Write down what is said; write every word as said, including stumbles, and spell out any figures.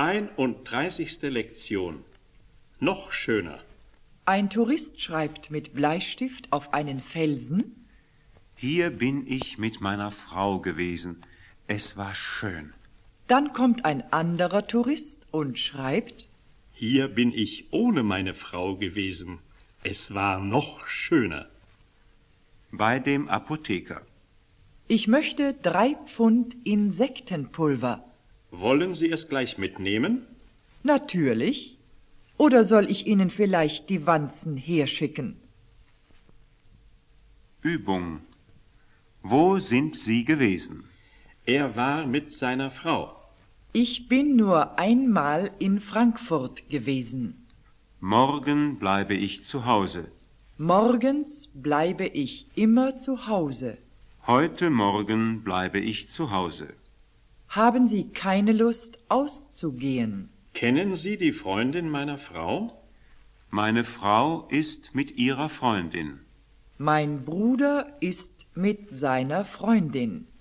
einunddreißigste Lektion. Noch schöner. Ein Tourist schreibt mit Bleistift auf einen Felsen: Hier bin ich mit meiner Frau gewesen. Es war schön. Dann kommt ein anderer Tourist und schreibt: Hier bin ich ohne meine Frau gewesen. Es war noch schöner. Bei dem Apotheker. Ich möchte drei Pfund Insektenpulver. Wollen Sie es gleich mitnehmen? Natürlich. Oder soll ich Ihnen vielleicht die Wanzen herschicken? Übung. Wo sind Sie gewesen? Er war mit seiner Frau. Ich bin nur einmal in Frankfurt gewesen. Morgen bleibe ich zu Hause. Morgens bleibe ich immer zu Hause. Heute Morgen bleibe ich zu Hause. Haben Sie keine Lust auszugehen? Kennen Sie die Freundin meiner Frau? Meine Frau ist mit ihrer Freundin. Mein Bruder ist mit seiner Freundin.